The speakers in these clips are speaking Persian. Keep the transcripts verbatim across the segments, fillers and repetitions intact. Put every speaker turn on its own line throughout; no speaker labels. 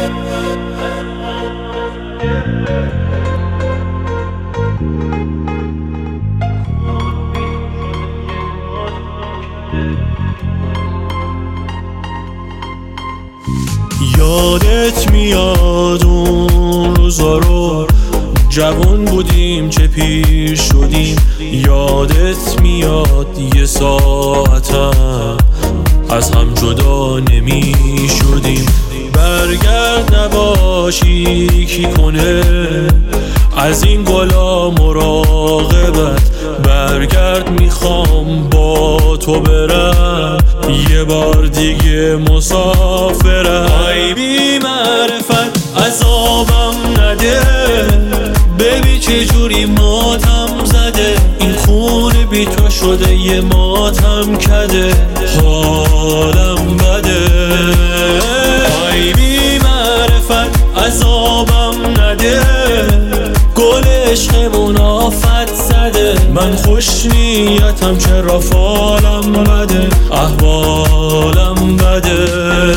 یادت میاد اون روزا رو، جوان بودیم چه پیر شدیم. یادت میاد یه ساعتم از هم جدا نمی شدیم. برگرد نباشی کی کنه از این گلا مراقبت. برگرد میخوام با تو برم یه بار دیگه مسافرم. ای بی معرفت عذابم نده، ببین چه جوری ماتم زده. این خون بی تو شده یه ماتم کده، حالم بده. ای بی معرفت عذابم نده، گل عشقمون آفت زده. من خوش نیتم چرا فالم بده، احوالم بده.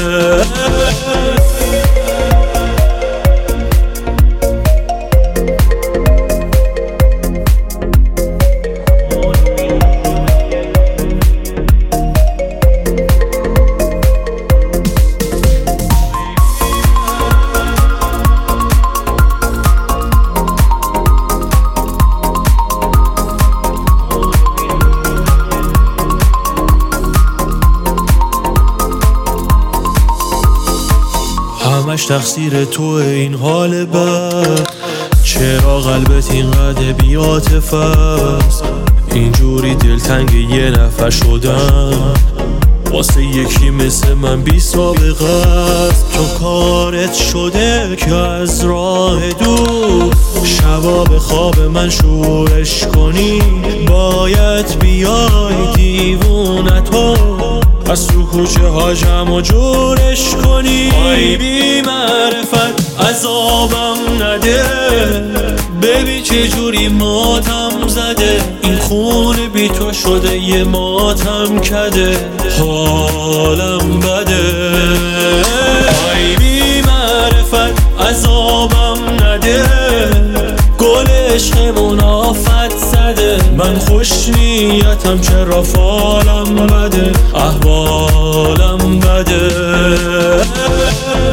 همش تقصیر تو این حال بد، چرا قلبت اینقدر بی‌عاطفه است؟ اینجوری دلتنگ یه نفر شدم واسه یکی مثل من بی سابقه است. تو کارت شده که از راه دور شبا به خواب من شورش کنی. باید بیای دیوونتو از تو کوچه ها جمع و جورش کنی. ای بی معرفت عذابم نده، ببین چه جوری ماتم زده. این خون بی تو شده یه ماتم کده، حالم بده. ای بی معرفت عذابم نده، گل عشقمون آفت زده. من خوش نیتم چرا فالم بده، احوالم بده.